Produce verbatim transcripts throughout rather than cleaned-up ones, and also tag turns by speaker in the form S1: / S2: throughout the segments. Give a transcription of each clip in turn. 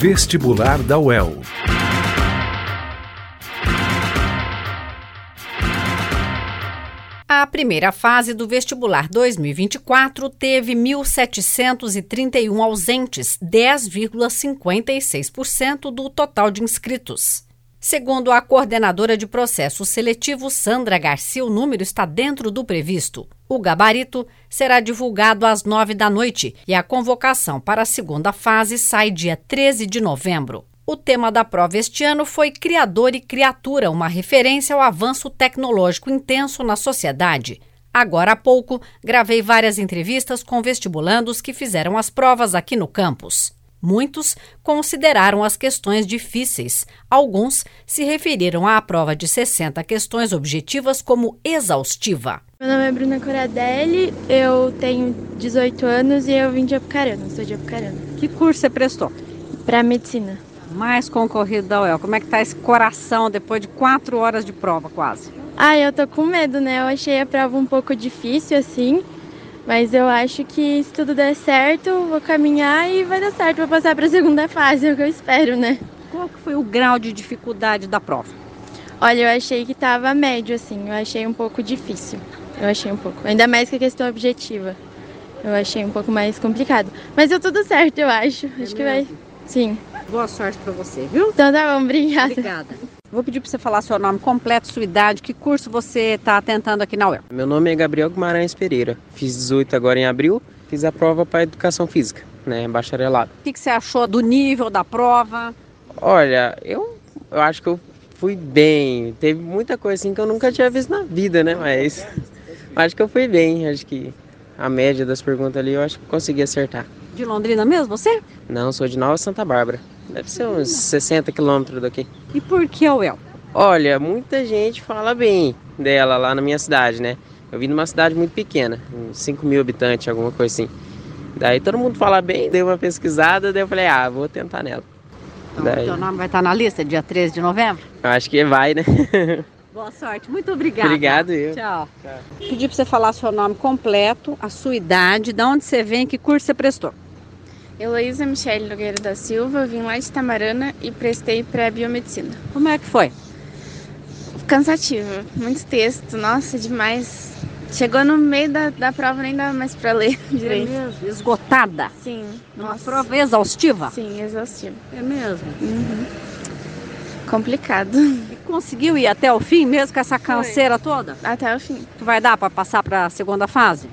S1: Vestibular da U E L.
S2: A primeira fase do vestibular dois mil e vinte e quatro teve mil setecentos e trinta e um ausentes, dez vírgula cinquenta e seis por cento do total de inscritos. Segundo a coordenadora de processo seletivo, Sandra Garcia, o número está dentro do previsto. O gabarito será divulgado às nove da noite e a convocação para a segunda fase sai dia treze de novembro. O tema da prova este ano foi Criador e Criatura, uma referência ao avanço tecnológico intenso na sociedade. Agora há pouco, gravei várias entrevistas com vestibulandos que fizeram as provas aqui no campus. Muitos consideraram as questões difíceis. Alguns se referiram à prova de sessenta questões objetivas como exaustiva.
S3: Meu nome é Bruna Coradelli, eu tenho dezoito anos e eu vim de Apucarana, sou de Apucarana.
S4: Que curso você prestou?
S3: Para medicina.
S4: Mais concorrido da U E L. Como é que tá esse coração depois de quatro horas de prova quase?
S3: Ah, eu tô com medo, né? Eu achei a prova um pouco difícil assim, mas eu acho que se tudo der certo, vou caminhar e vai dar certo, vou passar para a segunda fase, é o que eu espero, né?
S4: Qual que foi o grau de dificuldade da prova?
S3: Olha, eu achei que tava médio assim, eu achei um pouco difícil. Eu achei um pouco, ainda mais que a questão objetiva. Eu achei um pouco mais complicado, mas deu tudo certo, eu acho.
S4: É
S3: acho que vai. Sim.
S4: Boa sorte para você, viu?
S3: Então tá bom, obrigada.
S4: Obrigada. Vou pedir para você falar seu nome completo, sua idade, que curso você está tentando aqui na U E L.
S5: Meu nome é Gabriel Guimarães Pereira, fiz dezoito agora em abril, fiz a prova para Educação Física, né, bacharelado.
S4: O que, que você achou do nível da prova?
S5: Olha, eu, eu acho que eu fui bem, teve muita coisa assim que eu nunca tinha visto na vida, né, mas acho que eu fui bem, acho que a média das perguntas ali eu acho que consegui acertar.
S4: De Londrina mesmo, você?
S5: Não, sou de Nova Santa Bárbara. Deve ser uns sessenta quilômetros daqui.
S4: E por que a U E L?
S5: Olha, muita gente fala bem dela lá na minha cidade, né? Eu vim de uma cidade muito pequena, cinco mil habitantes, alguma coisa assim. Daí todo mundo fala bem, dei uma pesquisada, daí eu falei, ah, vou tentar nela.
S4: Então,
S5: daí...
S4: o seu nome vai estar na lista, dia treze de novembro?
S5: Eu acho que vai, né?
S4: Boa sorte, muito obrigada.
S5: Obrigado, eu.
S4: Tchau. Tchau. Pedi para você falar seu nome completo, a sua idade, de onde você vem, que curso você prestou.
S6: Heloísa Michele Nogueira da Silva, vim lá de Tamarana e prestei pré-biomedicina.
S4: Como é que foi?
S6: Cansativo, muito texto, nossa, demais. Chegou no meio da, da prova, nem dava mais para ler direito.
S4: É mesmo? Esgotada?
S6: Sim.
S4: Uma
S6: nossa.
S4: prova exaustiva?
S6: Sim, exaustiva.
S4: É mesmo?
S6: Uhum. Complicado.
S4: E conseguiu ir até o fim mesmo com essa canseira foi. toda?
S6: Até o fim.
S4: Tu vai dar para passar para a segunda fase?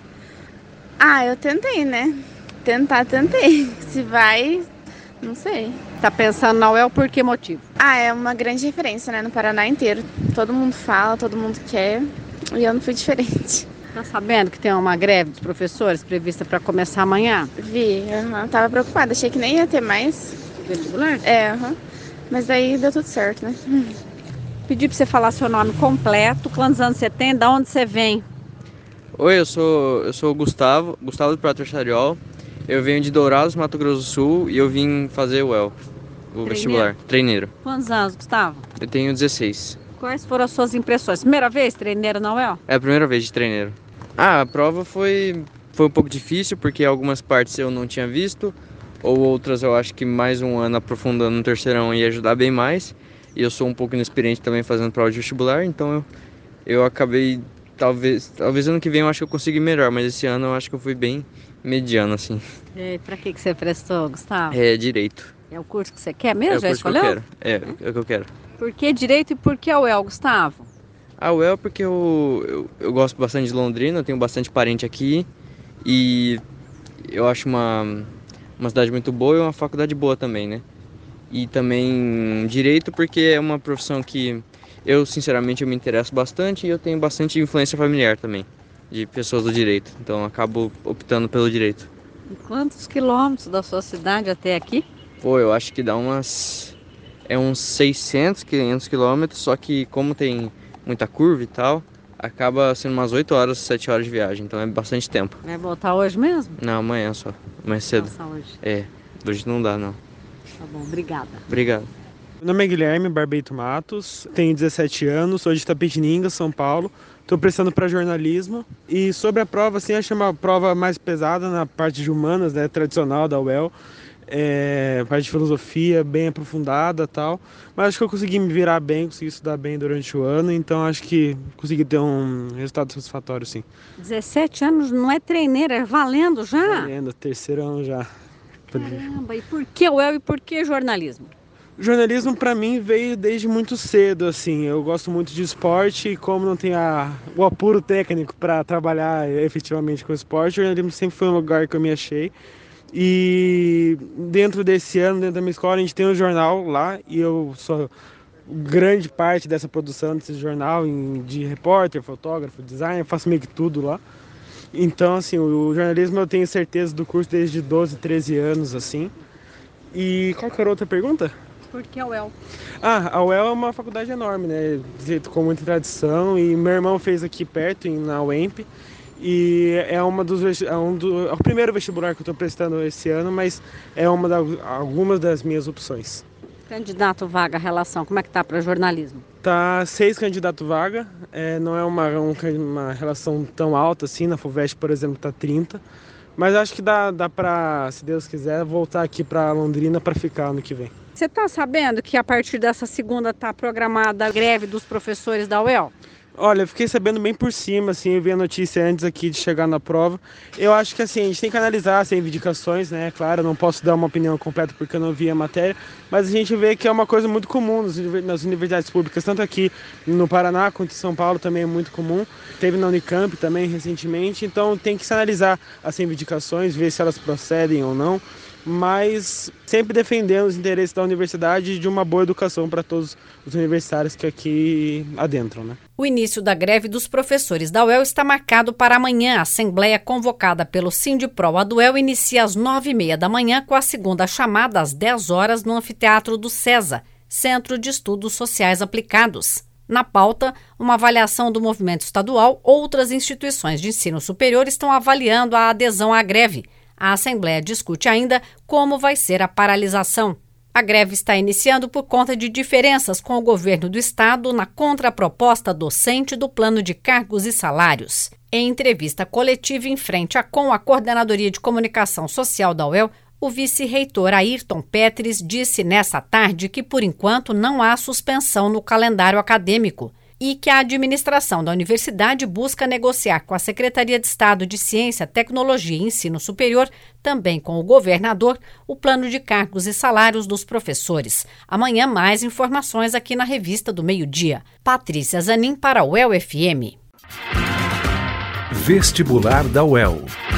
S6: Ah, eu tentei, né? Tentar, tentei. Se vai, não sei.
S4: Tá pensando na U E L por que motivo?
S6: Ah, é uma grande referência, né? No Paraná inteiro. Todo mundo fala, todo mundo quer. E eu não fui diferente.
S4: Tá sabendo que tem uma greve dos professores prevista para começar amanhã?
S6: Vi, uhum. Tava preocupada. Achei que nem ia ter mais.
S4: Vestibular?
S6: É, uhum. Mas daí deu tudo certo, né?
S4: Pedi para você falar seu nome completo, quantos anos você tem, de onde você vem?
S7: Oi, eu sou, eu sou o Gustavo, Gustavo do Prato Chariol. Eu venho de Dourados, Mato Grosso do Sul, e eu vim fazer o U E L, o
S4: Treineiro?
S7: vestibular, treineiro.
S4: Quantos anos, Gustavo?
S7: Eu tenho dezesseis.
S4: Quais foram as suas impressões? Primeira vez treineiro na U E L?
S7: É a primeira vez de treineiro. Ah, a prova foi, foi um pouco difícil, porque algumas partes eu não tinha visto, ou outras eu acho que mais um ano aprofundando no terceirão ia ajudar bem mais. E eu sou um pouco inexperiente também fazendo prova de vestibular, então eu, eu acabei, talvez, talvez ano que vem eu acho que eu consegui melhor, mas esse ano eu acho que eu fui bem mediano, assim.
S4: E pra que, que você prestou, Gustavo?
S7: É direito.
S4: É o curso que você quer mesmo?
S7: É o
S4: Já
S7: curso que eu
S4: escolheu?
S7: quero. É, é o que eu quero.
S4: Por que direito e por que a U E L, Gustavo?
S7: A U E L porque eu, eu, eu gosto bastante de Londrina, eu tenho bastante parente aqui e eu acho uma, uma cidade muito boa e uma faculdade boa também, né? E também direito porque é uma profissão que eu, sinceramente, eu me interesso bastante e eu tenho bastante influência familiar também, de pessoas do direito, então eu acabo optando pelo direito.
S4: E quantos quilômetros da sua cidade até aqui?
S7: Pô, eu acho que dá umas... é uns seiscentos, quinhentos quilômetros, só que como tem muita curva e tal, acaba sendo umas oito horas, sete horas de viagem, então é bastante tempo.
S4: Vai voltar hoje mesmo?
S7: Não, amanhã só, mais cedo.
S4: Nossa, hoje.
S7: É, hoje não dá não.
S4: Tá bom, obrigada.
S7: Obrigado.
S8: Meu nome é Guilherme Barbeito Matos, tenho dezessete anos, sou de Itapetininga, São Paulo. Estou prestando para jornalismo. E sobre a prova, assim, achei uma prova mais pesada na parte de humanas, né, tradicional da U E L. é, parte de filosofia bem aprofundada e tal. Mas acho que eu consegui me virar bem, consegui estudar bem durante o ano, então acho que consegui ter um resultado satisfatório, sim.
S4: dezessete anos não é treineira, é valendo já?
S8: Valendo, terceiro ano já.
S4: Caramba, e por que U E L e por que jornalismo?
S8: O jornalismo para mim veio desde muito cedo, assim. Eu gosto muito de esporte e como não tenho a, o apuro técnico para trabalhar efetivamente com o esporte, o jornalismo sempre foi um lugar que eu me achei. E dentro desse ano, dentro da minha escola, a gente tem um jornal lá e eu sou grande parte dessa produção desse jornal, de repórter, fotógrafo, designer, eu faço meio que tudo lá. Então, assim, o jornalismo eu tenho certeza do curso desde doze, treze anos, assim. E qual que era a outra pergunta?
S4: Por que a U E L?
S8: Ah, a U E L é uma faculdade enorme, né? Com muita tradição. E meu irmão fez aqui perto, na U E M P. E é, uma dos, é, um do, é o primeiro vestibular que eu estou prestando esse ano, mas é uma da, algumas das minhas opções.
S4: Candidato vaga, relação, como é que tá para jornalismo?
S8: Tá seis candidato vaga, é, não é uma, um, uma relação tão alta assim, na FUVEST, por exemplo, tá trinta. Mas acho que dá, dá para, se Deus quiser, voltar aqui para Londrina para ficar ano que vem.
S4: Você está sabendo que a partir dessa segunda está programada a greve dos professores da U E L?
S8: Olha, eu fiquei sabendo bem por cima, assim, eu vi a notícia antes aqui de chegar na prova. Eu acho que assim, a gente tem que analisar as reivindicações, né? Claro, eu não posso dar uma opinião completa porque eu não vi a matéria, mas a gente vê que é uma coisa muito comum nas universidades públicas, tanto aqui no Paraná quanto em São Paulo também é muito comum. Teve na Unicamp também recentemente, então tem que se analisar as reivindicações, ver se elas procedem ou não, mas sempre defendendo os interesses da universidade e de uma boa educação para todos os universitários que aqui adentram, né?
S2: O início da greve dos professores da U E L está marcado para amanhã. A assembleia convocada pelo Sindipro-Aduel inicia às nove e meia da manhã com a segunda chamada às dez horas no anfiteatro do CESA, Centro de Estudos Sociais Aplicados. Na pauta, uma avaliação do movimento estadual. Outras instituições de ensino superior estão avaliando a adesão à greve. A Assembleia discute ainda como vai ser a paralisação. A greve está iniciando por conta de diferenças com o governo do estado na contraproposta docente do plano de cargos e salários. Em entrevista coletiva em frente à com a Coordenadoria de Comunicação Social da U E L, o vice-reitor Ayrton Petris disse nessa tarde que, por enquanto, não há suspensão no calendário acadêmico e que a administração da universidade busca negociar com a Secretaria de Estado de Ciência, Tecnologia e Ensino Superior, também com o governador, o plano de cargos e salários dos professores. Amanhã, mais informações aqui na Revista do Meio-Dia. Patrícia Zanin para a U E L F M.
S1: Vestibular da U E L.